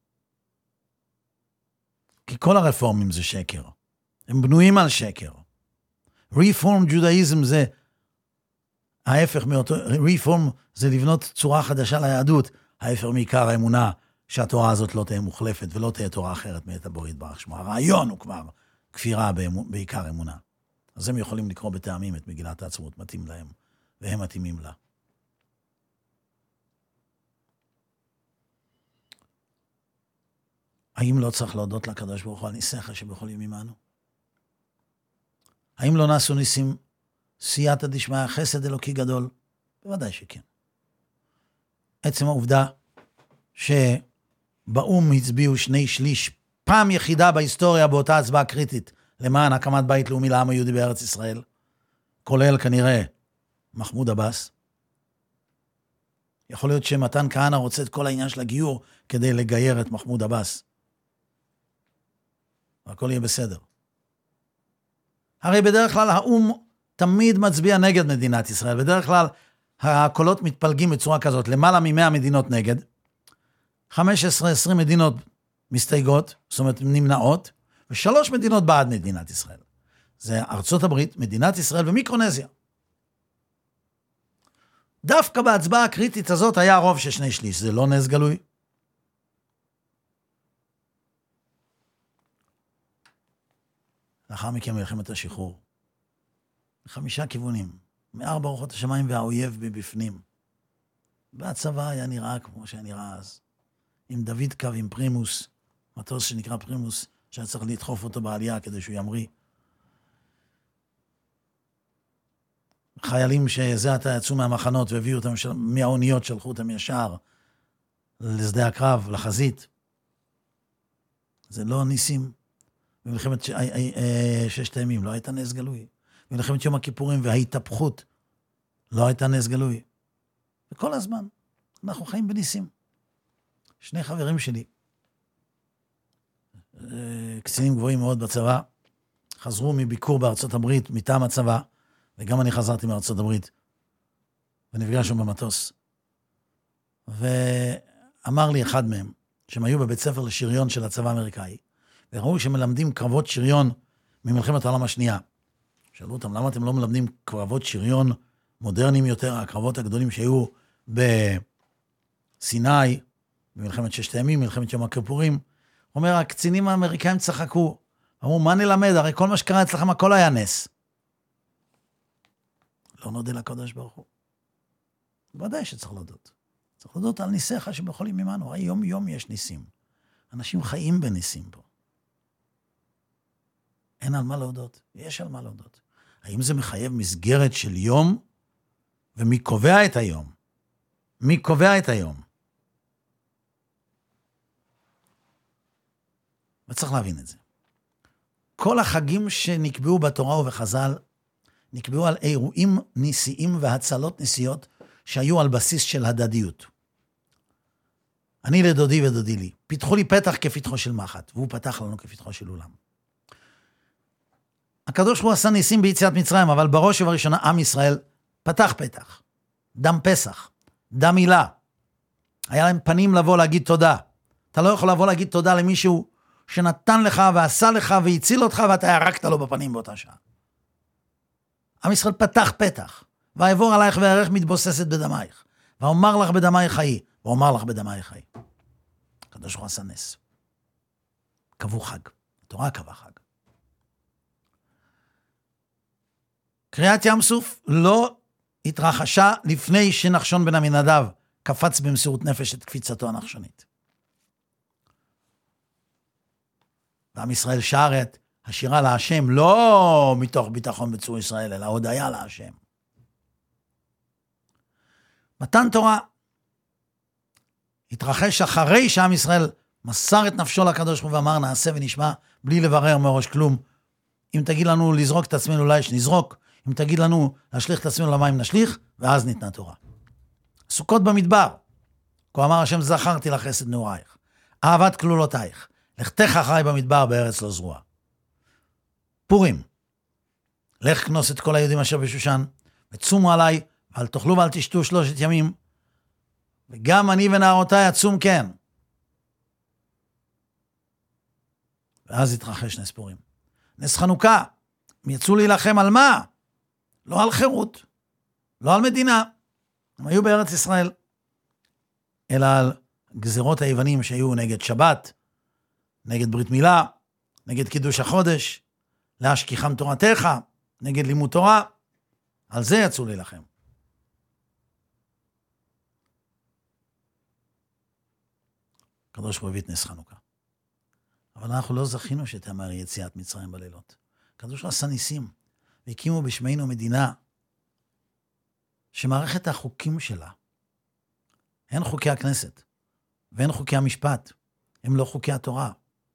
כי כל הרפורמים זה שקר. הם בנויים על שקר. Reform Judaism זה ההפך מאותו, Reform זה לבנות צורה חדשה ליהדות, ההפך מעיקר האמונה שהתורה הזאת לא תהיה מוחלפת ולא תהיה תורה אחרת מאת הבורא יתברך שמו. הרעיון הוא כבר כפירה בעיקר אמונה. אז הם יכולים לקרוא בטעמים את מגילת העצמאות, מתאים להם, והם מתאימים לה. האם לא צריך להודות לקדוש ברוך הוא על ניסיך שבכל עמנו? האם לא נעשו ניסים סייעתא דשמיא, חסד אלוקי גדול? בוודאי שכן. עצם העובדה שבאום הצביעו שני שליש, פעם יחידה בהיסטוריה באותה הצבעה קריטית, למען הקמת בית לאומי לעם היהודי בארץ ישראל, כולל כנראה מחמוד עבאס. יכול להיות שמתן כהנא רוצה את כל העניין של הגיור כדי לגייר את מחמוד עבאס. והכל יהיה בסדר. הרי בדרך כלל האום תמיד מצביע נגד מדינת ישראל. בדרך כלל הקולות מתפלגים בצורה כזאת. למעלה ממאה מדינות נגד. חמש עשרה עשרים מדינות מסתייגות, זאת אומרת נמנעות, ושלוש מדינות בעד מדינת ישראל. זה ארצות הברית, מדינת ישראל ומיקרונזיה. דווקא בהצבעה הקריטית הזאת היה רוב של שני שליש. זה לא נס גלוי. לאחר מכן מלחמת השחרור. בחמישה כיוונים. מארבע רוחות השמיים והאויב מבפנים. והצבא היה נראה כמו שנראה אז. עם דוד קו, עם פרימוס, מטוס שנקרא פרימוס, שהיה צריך לדחוף אותו בעלייה כדי שהוא ימריא. חיילים שזה עתה יצאו מהמחנות והביאו אותם של... מהאוניות, שלחו אותם ישר לשדה הקרב, לחזית. זה לא ניסים. במלחמת ש... ששת הימים לא הייתה נס גלוי. במלחמת יום הכיפורים וההתהפכות לא הייתה נס גלוי. וכל הזמן אנחנו חיים בניסים. שני חברים שלי, קצינים גבוהים מאוד בצבא, חזרו מביקור בארצות הברית מטעם הצבא, וגם אני חזרתי מארצות הברית, ונפגשנו במטוס. ואמר לי אחד מהם, שהם היו בבית ספר לשריון של הצבא האמריקאי, וראו שמלמדים קרבות שריון ממלחמת העולם השנייה. שאלו אותם, למה אתם לא מלמדים קרבות שריון מודרניים יותר, הקרבות הגדולים שהיו בסיני, במלחמת ששת הימים, מלחמת יום הכיפורים? הוא אומר, הקצינים האמריקאים צחקו, אמרו, מה נלמד? הרי כל מה שקרה אצלכם, הכל היה נס. לא נודה לקדוש ברוך הוא. ודאי שצריך להודות. צריך להודות על ניסיך שבכל ימינו. הרי יום יום יש ניסים. אנשים חיים בניסים פה. אין על מה להודות. יש על מה להודות. האם זה מחייב מסגרת של יום? ומי קובע את היום? מי קובע את היום? וצריך להבין את זה. כל החגים שנקבעו בתורה ובחז"ל, נקבעו על אירועים ניסיים והצלות ניסיות, שהיו על בסיס של הדדיות. אני לדודי ודודי לי. פיתחו לי פתח כפתחו של מחט, והוא פתח לנו כפתחו של אולם. הקדוש הוא עשה ניסים ביציאת מצרים, אבל בראש ובראשונה עם ישראל פתח פתח. דם פסח, דם מילה. היה להם פנים לבוא להגיד תודה. אתה לא יכול לבוא להגיד תודה למישהו שנתן לך ועשה לך והציל אותך, ואתה ירקת לו בפנים באותה שעה. עם ישראל פתח פתח, ויעבור עלייך וירך מתבוססת בדמייך, ואומר לך בדמייך חיי, ואומר לך בדמייך חיי. הקדוש הוא עשה נס. קבעו חג, התורה קבעה חג. קריאת ים סוף לא התרחשה לפני שנחשון בן עמינדב קפץ במסירות נפש את קפיצתו הנחשונית. ועם ישראל שר את השירה להשם, לא מתוך ביטחון בצור ישראל, אלא הודיה להשם. מתן תורה התרחש אחרי שעם ישראל מסר את נפשו לקדוש ברוך הוא ואמר נעשה ונשמע, בלי לברר מראש כלום. אם תגיד לנו לזרוק את עצמנו לאש, נזרוק. אם תגיד לנו להשליך את עצמנו למים, נשליך, ואז ניתנה תורה. סוכות במדבר, כה אמר השם זכרתי לך חסד נעורייך, אהבת כלולותייך, לכתך אחרי במדבר בארץ לא זרוע. פורים, לך כנוס את כל היהודים אשר בשושן, וצומו עליי, ואל תאכלו ואל תשתו שלושת ימים, וגם אני ונערותיי עצום כן. ואז התרחש נס פורים. נס חנוכה. הם יצאו להילחם על מה? לא על חירות, לא על מדינה. הם היו בארץ ישראל, אלא על גזירות היוונים שהיו נגד שבת, נגד ברית מילה, נגד קידוש החודש, להשכיחם תורתך, נגד לימוד תורה. על זה יצאו להילחם. הקדוש ברוך הוא הביא את נס חנוכה. אבל אנחנו לא זכינו שתאמר יציאת מצרים בלילות. הקדוש ברוך הוא עשה ניסים, והקימו בשמנו מדינה שמערכת החוקים שלה, הן חוקי הכנסת, והן חוקי המשפט, הם לא חוקי התורה.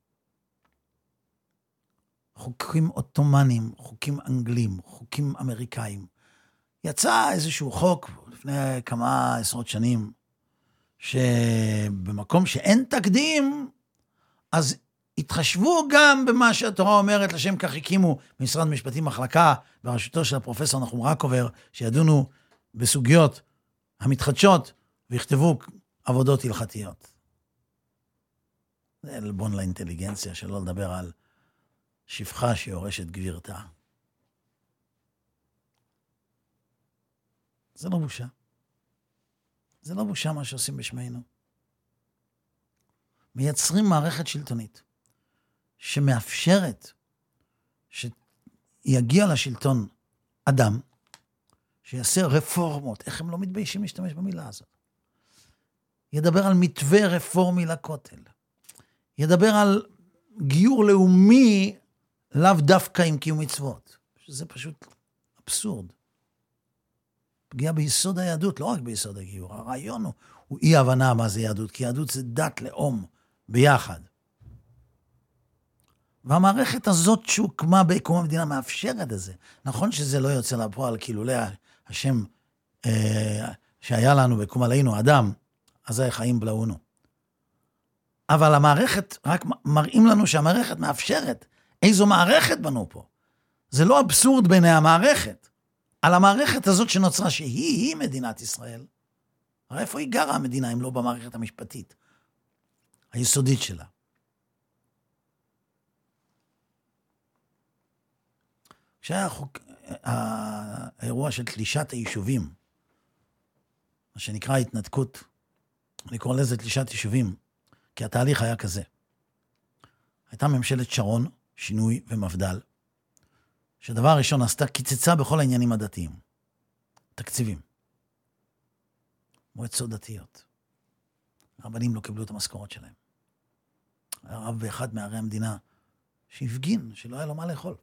חוקים אוטומנים, חוקים אנגלים, חוקים אמריקאים. יצא איזשהו חוק לפני כמה עשרות שנים, שבמקום שאין תקדים, אז התחשבו גם במה שהתורה אומרת, לשם כך הקימו במשרד משפטים מחלקה, בראשותו של הפרופסור נחום רקובר, שידונו בסוגיות המתחדשות, ויכתבו עבודות הלכתיות. זה אלבון לאינטליגנציה, שלא לדבר על שפחה שיורשת גבירתה. זה לא בושה. זה לא בושה מה שעושים בשמנו. מייצרים מערכת שלטונית שמאפשרת שיגיע לשלטון אדם שיעשה רפורמות. איך הם לא מתביישים להשתמש במילה הזאת? ידבר על מתווה רפורמי לכותל. ידבר על גיור לאומי לאו דווקא עם קיום מצוות. שזה פשוט אבסורד. פגיעה ביסוד היהדות, לא רק ביסוד הגיור. הרעיון הוא, הוא אי הבנה מה זה יהדות, כי יהדות זה דת לאום ביחד. והמערכת הזאת שהוקמה בקום המדינה מאפשרת את זה. נכון שזה לא יוצא לפועל, כאילו לא השם אה, שהיה לנו בקום עלינו, אדם, אז זה חיים בלעונו. אבל המערכת, רק מראים לנו שהמערכת מאפשרת. איזו מערכת בנו פה? זה לא אבסורד בעיני המערכת. על המערכת הזאת שנוצרה, שהיא-היא מדינת ישראל. הרי איפה היא גרה המדינה, אם לא במערכת המשפטית, היסודית שלה? כשהיה החוק, האירוע של תלישת היישובים, מה שנקרא התנתקות, אני קורא לזה תלישת יישובים, כי התהליך היה כזה. הייתה ממשלת שרון, שינוי ומפדל, שדבר הראשון עשתה קיצצה בכל העניינים הדתיים. תקציבים. מועצות דתיות. הרבנים לא קיבלו את המשכורות שלהם. היה רב באחד מערי המדינה שהפגין, שלא היה לו מה לאכול.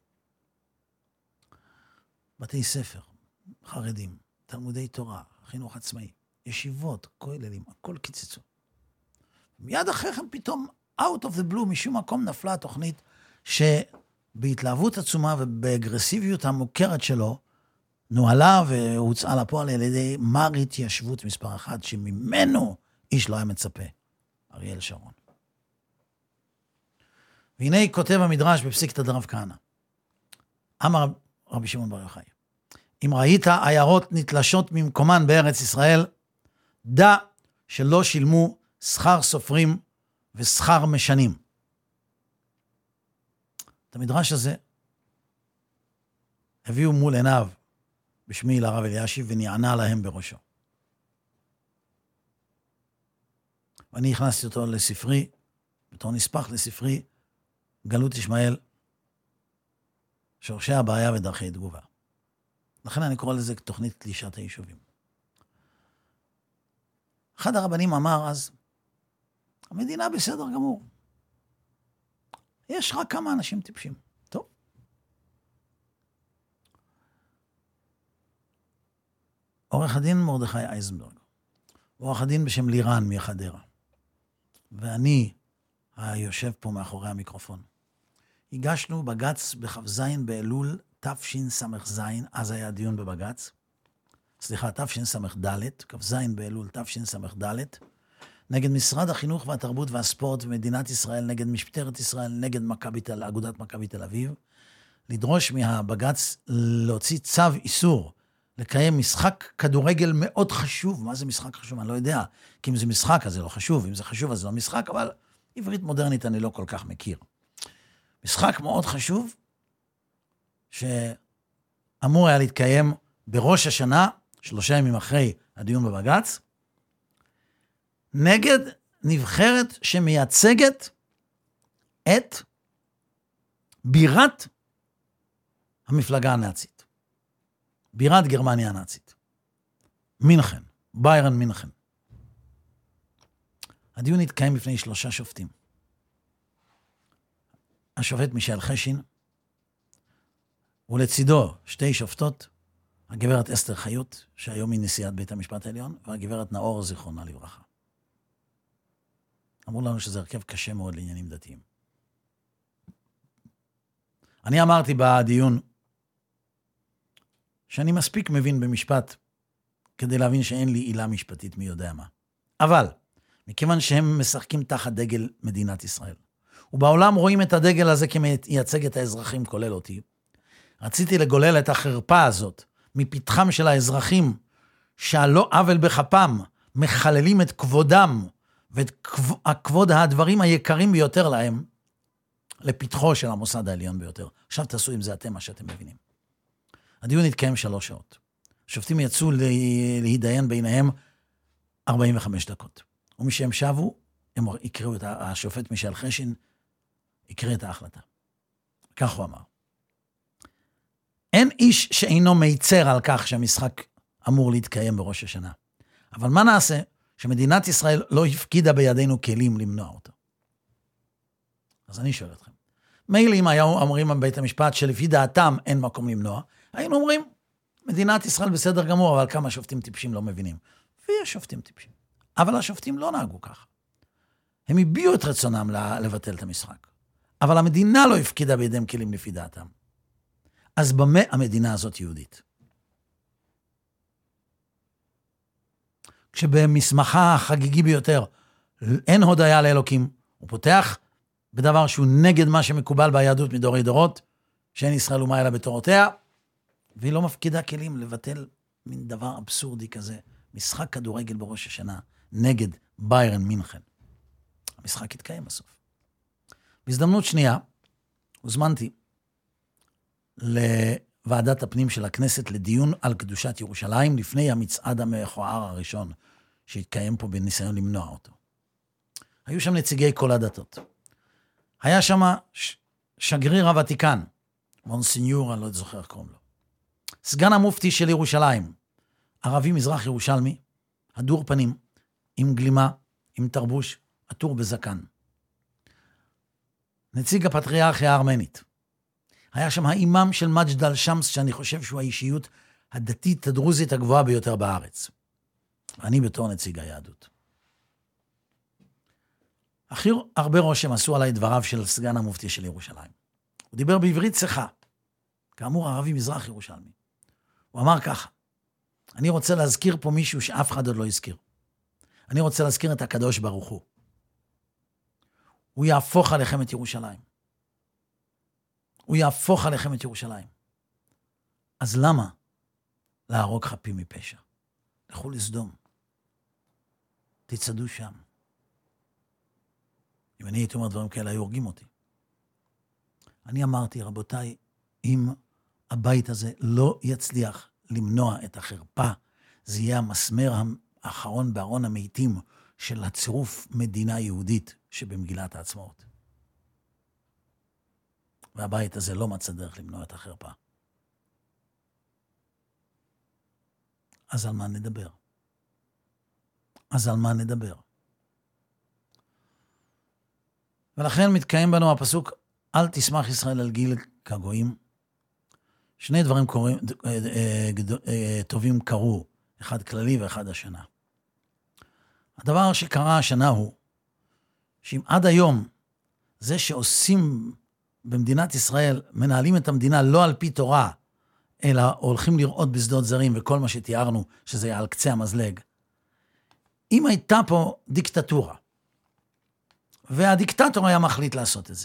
בתי ספר, חרדים, תלמודי תורה, חינוך עצמאי, ישיבות, כוללים, הכל קיצצו. מיד אחרי כן פתאום, out of the blue, משום מקום נפלה התוכנית שבהתלהבות עצומה ובאגרסיביות המוכרת שלו, נוהלה והוצאה לפועל על ידי מר התיישבות מספר אחת, שממנו איש לא היה מצפה, אריאל שרון. והנה כותב המדרש בפסיקתא דרב כהנא. אמר רבי שמעון בר יוחאי, אם ראית עיירות נתלשות ממקומן בארץ ישראל, דע שלא שילמו שכר סופרים ושכר משנים. את המדרש הזה הביאו מול עיניו בשמי לרב אלישיב ונענה להם בראשו. ואני הכנסתי אותו לספרי, בתור נספח לספרי, גלות ישמעאל, שורשי הבעיה ודרכי תגובה. לכן אני קורא לזה תוכנית תלישת היישובים. אחד הרבנים אמר אז, המדינה בסדר גמור. יש רק כמה אנשים טיפשים. טוב. עורך הדין מרדכי אייזנברג, עורך הדין בשם לירן מחדרה, ואני, היושב פה מאחורי המיקרופון, הגשנו בגץ בחבזין באלול תשס"ז, אז היה דיון בבגץ, סליחה, תשס"ד, כ"ז באלול תשס"ד, נגד משרד החינוך והתרבות והספורט ומדינת ישראל, נגד משטרת ישראל, נגד מכבי תל, אגודת מכבי תל אביב, לדרוש מהבגץ להוציא צו איסור לקיים משחק כדורגל מאוד חשוב. מה זה משחק חשוב? אני לא יודע. כי אם זה משחק, אז זה לא חשוב. אם זה חשוב, אז זה לא משחק, אבל עברית מודרנית אני לא כל כך מכיר. משחק מאוד חשוב, שאמור היה להתקיים בראש השנה, שלושה ימים אחרי הדיון בבג"ץ, נגד נבחרת שמייצגת את בירת המפלגה הנאצית. בירת גרמניה הנאצית. מינכן, ביירן מינכן. הדיון התקיים בפני שלושה שופטים. השופט מישל חשין, ולצידו שתי שופטות, הגברת אסתר חיות, שהיום היא נשיאת בית המשפט העליון, והגברת נאור זיכרונה לברכה. אמרו לנו שזה הרכב קשה מאוד לעניינים דתיים. אני אמרתי בדיון שאני מספיק מבין במשפט כדי להבין שאין לי עילה משפטית מי יודע מה. אבל, מכיוון שהם משחקים תחת דגל מדינת ישראל, ובעולם רואים את הדגל הזה כמייצג את האזרחים, כולל אותי, רציתי לגולל את החרפה הזאת מפתחם של האזרחים, שהלא עוול בכפם, מחללים את כבודם, ואת כבוד הדברים היקרים ביותר להם, לפתחו של המוסד העליון ביותר. עכשיו תעשו עם זה אתם מה שאתם מבינים. הדיון התקיים שלוש שעות. השופטים יצאו להידיין ביניהם ארבעים וחמש דקות. ומשהם שבו, הם יקראו את השופט מישל חשין, יקרא את ההחלטה. כך הוא אמר. אין איש שאינו מיצר על כך שהמשחק אמור להתקיים בראש השנה. אבל מה נעשה שמדינת ישראל לא הפקידה בידינו כלים למנוע אותו? אז אני שואל אתכם. מילא אם היו אומרים בבית המשפט שלפי דעתם אין מקום למנוע, היינו אומרים, מדינת ישראל בסדר גמור, אבל כמה שופטים טיפשים לא מבינים. ויש שופטים טיפשים. אבל השופטים לא נהגו כך. הם הביעו את רצונם לבטל את המשחק. אבל המדינה לא הפקידה בידיהם כלים לפי דעתם. אז במה המדינה הזאת יהודית? כשבמסמכה החגיגי ביותר אין הודיה לאלוקים, הוא פותח בדבר שהוא נגד מה שמקובל ביהדות מדורי דורות, שאין ישראל אומה אלא בתורותיה, והיא לא מפקידה כלים לבטל מין דבר אבסורדי כזה, משחק כדורגל בראש השנה, נגד ביירן מינכן. המשחק התקיים בסוף. בהזדמנות שנייה, הוזמנתי לוועדת הפנים של הכנסת לדיון על קדושת ירושלים, לפני המצעד המכוער הראשון שהתקיים פה בניסיון למנוע אותו. היו שם נציגי כל הדתות. היה שם ש... שגריר הוותיקן, מונסיניור, אני לא זוכר קוראים לו. סגן המופתי של ירושלים, ערבי מזרח ירושלמי, הדור פנים, עם גלימה, עם תרבוש, עטור בזקן. נציג הפטריארכיה הארמנית. היה שם האימאם של מג'ד אל-שמס, שאני חושב שהוא האישיות הדתית הדרוזית הגבוהה ביותר בארץ. אני בתור נציג היהדות. הכי הרבה רושם עשו עליי דבריו של סגן המופתי של ירושלים. הוא דיבר בעברית צחה, כאמור ערבי מזרח ירושלמי. הוא אמר ככה, אני רוצה להזכיר פה מישהו שאף אחד עוד לא הזכיר. אני רוצה להזכיר את הקדוש ברוך הוא. הוא יהפוך עליכם את ירושלים. הוא יהפוך עליכם את ירושלים. אז למה להרוג חפים מפשע? לכו לסדום. תצעדו שם. אם אני הייתי אומר דברים כאלה, היו הורגים אותי. אני אמרתי, רבותיי, אם הבית הזה לא יצליח למנוע את החרפה, זה יהיה המסמר האחרון בארון המתים של הצירוף מדינה יהודית שבמגילת העצמאות. והבית הזה לא מצא דרך למנוע את החרפה. אז על מה נדבר? אז על מה נדבר? ולכן מתקיים בנו הפסוק, אל תשמח ישראל על גיל כגויים. שני דברים קוראים, טובים קרו, אחד כללי ואחד השנה. הדבר שקרה השנה הוא, שאם עד היום זה שעושים במדינת ישראל, מנהלים את המדינה לא על פי תורה, אלא הולכים לראות בשדות זרים וכל מה שתיארנו, שזה על קצה המזלג. אם הייתה פה דיקטטורה, והדיקטטור היה מחליט לעשות את זה,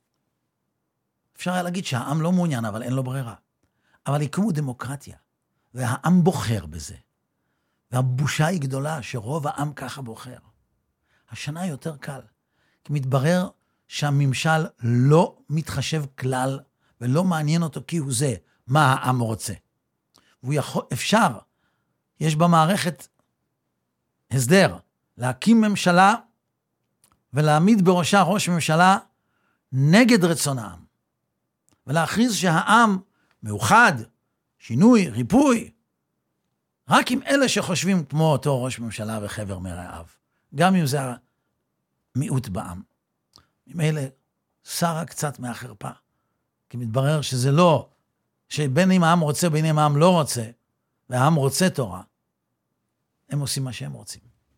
אפשר היה להגיד שהעם לא מעוניין, אבל אין לו ברירה. אבל יקומו דמוקרטיה, והעם בוחר בזה. והבושה היא גדולה שרוב העם ככה בוחר. השנה יותר קל, כי מתברר שהממשל לא מתחשב כלל, ולא מעניין אותו כי הוא זה, מה העם רוצה. והוא יכול, אפשר, יש במערכת הסדר, להקים ממשלה, ולהעמיד בראשה ראש ממשלה, נגד רצון העם. ולהכריז שהעם מאוחד, שינוי, ריפוי, רק עם אלה שחושבים כמו אותו ראש ממשלה וחבר מרעיו. גם אם זה המיעוט בעם. עם אלה שרה קצת מהחרפה. כי מתברר שזה לא, שבין אם העם רוצה, בין אם העם לא רוצה, והעם רוצה תורה, הם עושים מה שהם רוצים.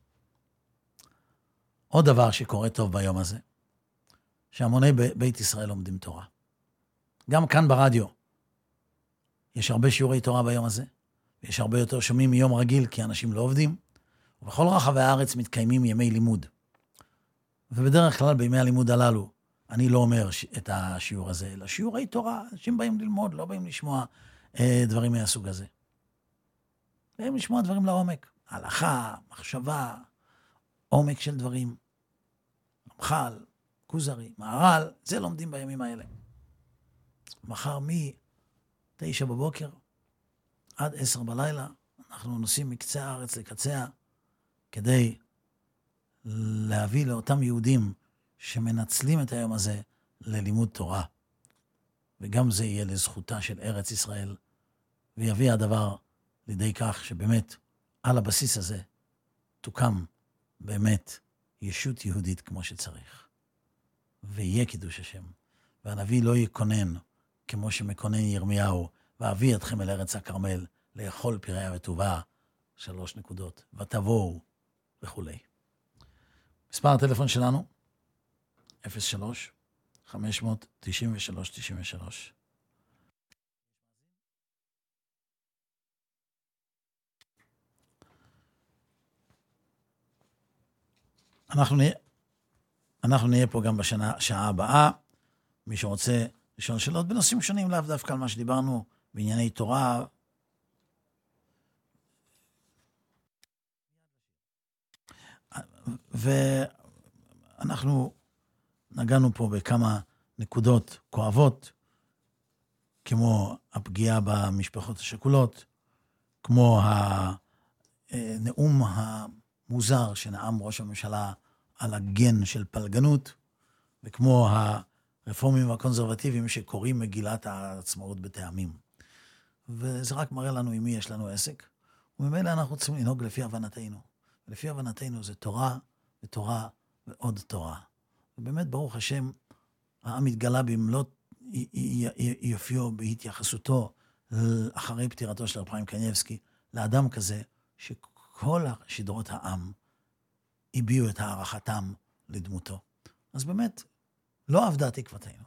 עוד דבר שקורה טוב ביום הזה, שהמוני בית ישראל לומדים תורה. גם כאן ברדיו, יש הרבה שיעורי תורה ביום הזה, ויש הרבה יותר שומעים מיום רגיל, כי אנשים לא עובדים, ובכל רחבי הארץ מתקיימים ימי לימוד. ובדרך כלל בימי הלימוד הללו, אני לא אומר את השיעור הזה, אלא שיעורי תורה, אנשים באים ללמוד, לא באים לשמוע אה, דברים מהסוג הזה. באים לשמוע דברים לעומק, הלכה, מחשבה, עומק של דברים, רמח"ל, כוזרי, מהר"ל, זה לומדים בימים האלה. מחר מ-תשע בבוקר עד עשר בלילה, אנחנו נוסעים מקצה הארץ לקצה, כדי להביא לאותם יהודים שמנצלים את היום הזה ללימוד תורה. וגם זה יהיה לזכותה של ארץ ישראל, ויביא הדבר לידי כך שבאמת על הבסיס הזה תוקם באמת ישות יהודית כמו שצריך. ויהיה קידוש השם. והנביא לא יקונן כמו שמקונן ירמיהו, ואביא אתכם אל ארץ הכרמל, לאכול פריה וטובה, שלוש נקודות, ותבואו וכו'. מספר הטלפון שלנו, אפס שלוש חמש תשע שלוש תשע שלוש. אנחנו נהיה, אנחנו נהיה פה גם בשנה, שעה הבאה. מי שרוצה לשאול שאלות בנושאים שונים, לאו דווקא על מה שדיברנו, בענייני תורה. ואנחנו נגענו פה בכמה נקודות כואבות, כמו הפגיעה במשפחות השכולות, כמו הנאום המוזר שנאם ראש הממשלה על הגן של פלגנות, וכמו הרפורמים והקונסרבטיביים שקוראים מגילת העצמאות בטעמים. וזה רק מראה לנו עם מי יש לנו עסק, וממילא אנחנו צריכים לנהוג לפי הבנתנו. ולפי הבנתנו זה תורה ותורה ועוד תורה. ובאמת ברוך השם, העם מתגלה במלוא יופיו בהתייחסותו אחרי פטירתו של רב חיים קניבסקי, לאדם כזה שכל שדרות העם הביעו את הערכתם לדמותו. אז באמת, לא עבדה תקוותנו.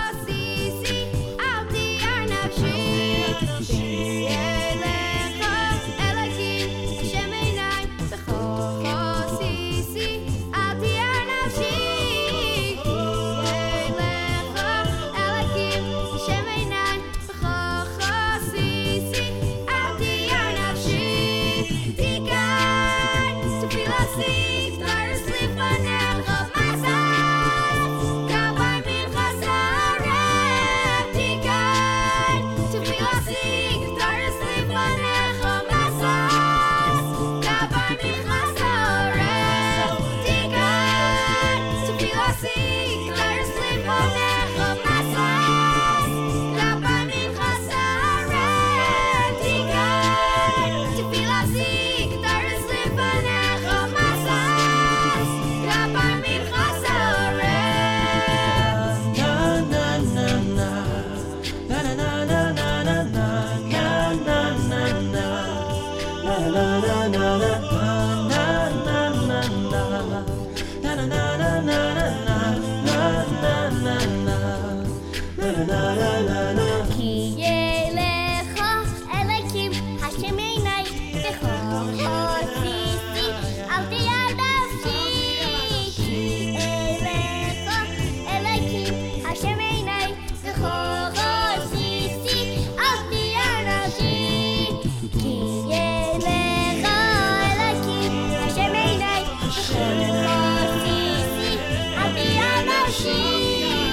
She כי ילך אלוקים השם עיני בכל חוסיסי אל תהיה נפשי כי ילך אלוקים השם עיני בכל חוסיסי אל תהיה נפשי כי ילך אלוקים השם עיני בכל חוסיסי אל תהיה נפשי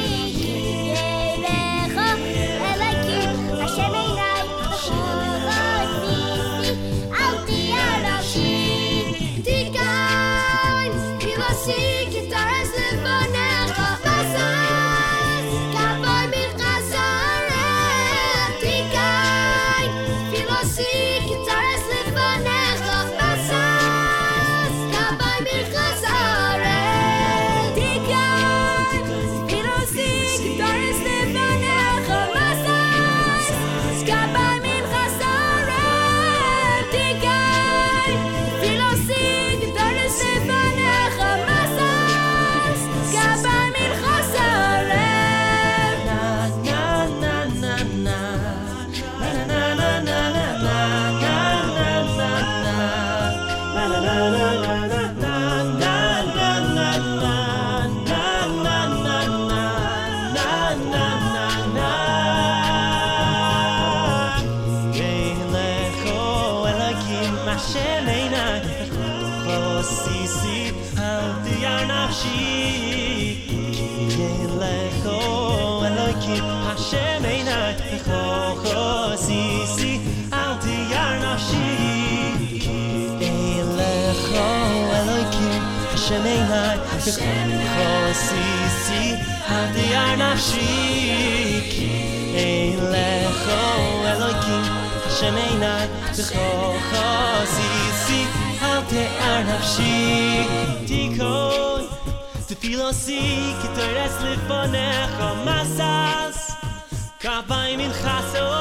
חוסיסי אל תייר נפשי כי אין לך אלוקים השם עיני בכל חוסיסי אל תייר נפשי תיקון תפילוסי כי תרס לפניך מסס כפיים מנחה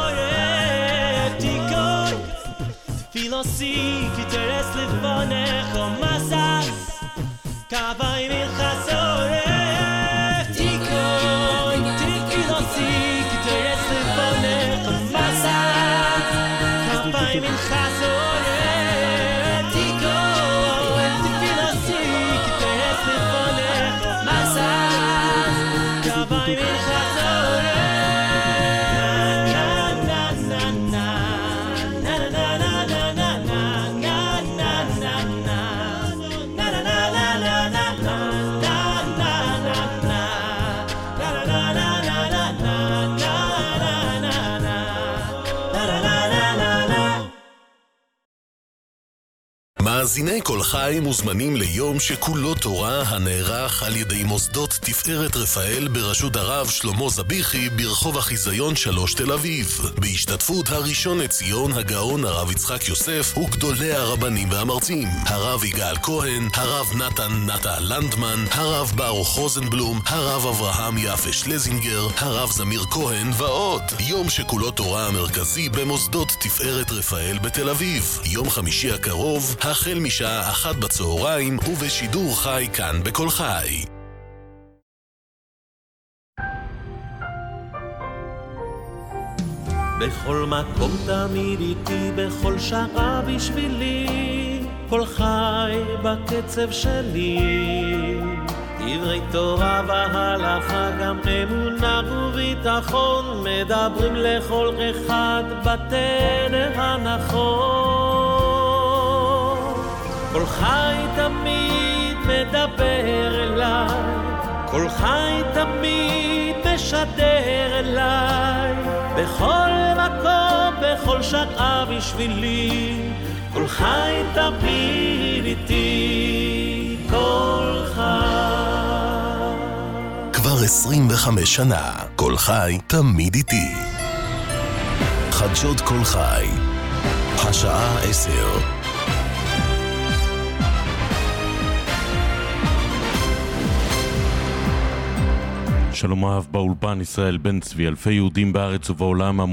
שורף תיקון תפילוסי כי תרס לפניך מסס Kavai min chasore Tikoi Tikilosi Kiteres lefonech Masas Kavai min chasore Tikoi Tikilosi Kiteres lefonech Masas Kavai min chasore מאזיני כל חי מוזמנים ליום שכולו תורה הנערך על ידי מוסדות תפארת רפאל בראשות הרב שלמה זביחי ברחוב החיזיון שלוש תל אביב, בהשתתפות הראשון לציון הגאון הרב יצחק יוסף וגדולי הרבנים והמרצים הרב יגאל כהן, הרב נתן נטה לנדמן, הרב ברוך רוזנבלום, הרב אברהם יפה שלזינגר, הרב זמיר כהן ועוד. יום שכולו תורה המרכזי במוסדות תפארת רפאל בתל אביב, יום חמישי הקרוב, החל משעה אחת בצהריים ובשידור חי כאן בכל חי. בכל מקום תמיד איתי, בכל שעה בשבילי, כל חי בקצב שלי. דברי תורה והלכה, גם אמונה וביטחון, מדברים לכל אחד בתדר הנכון. כל חי תמיד מדבר אליי, כל חי תמיד משדר אליי, בכל מקום, בכל שעה בשבילי, כל חי תמיד איתי, כל חי. כבר עשרים וחמש שנה, כל חי תמיד איתי. חדשות כל חי, השעה עשר. שלום אהב באולפן ישראל בן צבי. אלפי יהודים בארץ ובעולם